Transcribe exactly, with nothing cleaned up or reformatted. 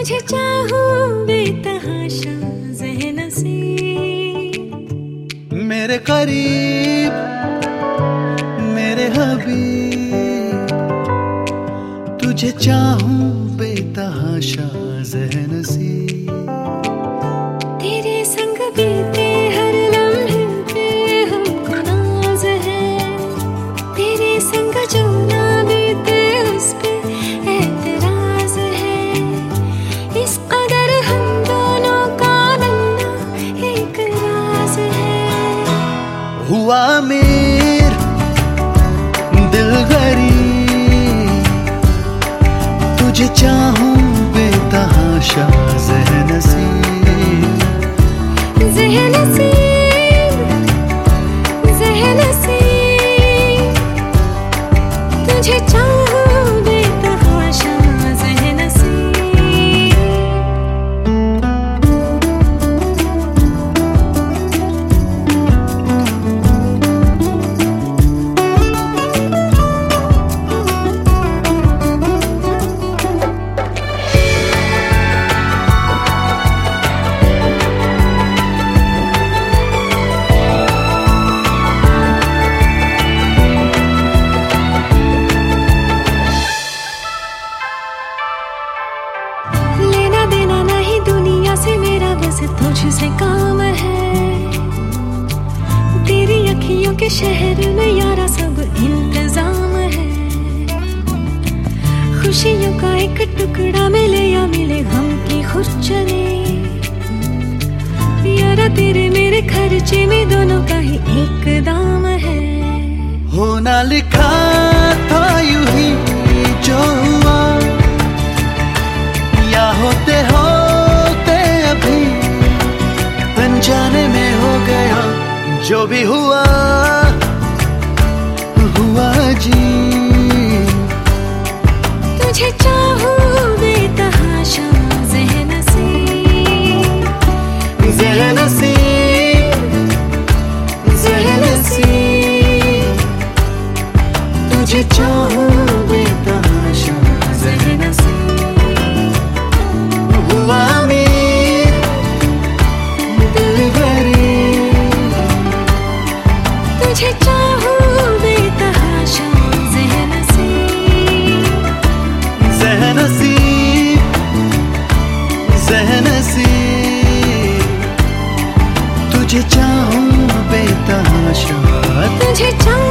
तुझे चाहूं बेतहाशा ज़हन से, मेरे करीब मेरे हबीब, तुझे चाहूं बेतहाशा ज़हन से। तेरे संग बीते हर लम्हे पे हमको नाज है, तेरे संग जो ना बीते उस पे एतराज है। इस कदर हम दोनों का मिलना एक राज है। हुआ मेर दिल गरीब, तुझे चाहूं बेतहाशा ज़हन से, ज़हन से, ज़हन से, तुझे चाहूं बेतहाशा ज़हन से। तुझसे काम है, तेरी अखियों के शहर में यारा सब इंतजाम है। खुशियों का एक टुकड़ा मिले या मिले गम की खुशचरे, यारा तेरे मेरे खर्चे में दोनों का ही एक दाम है। होना लिखा था यूं ही जो हुआ, या होते होते अभी अनजाने में हो गया। जो भी हुआ हुआ जी, तुझे चाहूं बेतहाशा ज़हन से, ज़हन से, ज़हन से, तुझे चाहूं बेतहाशा ज़हन से। हुआ मेर दिल गरीब, तुझे चाहूं बेतहाशा ज़हन से, ज़हन से, ज़हन से, तुझे चाहूं बेतहाशा, तुझे चाहूं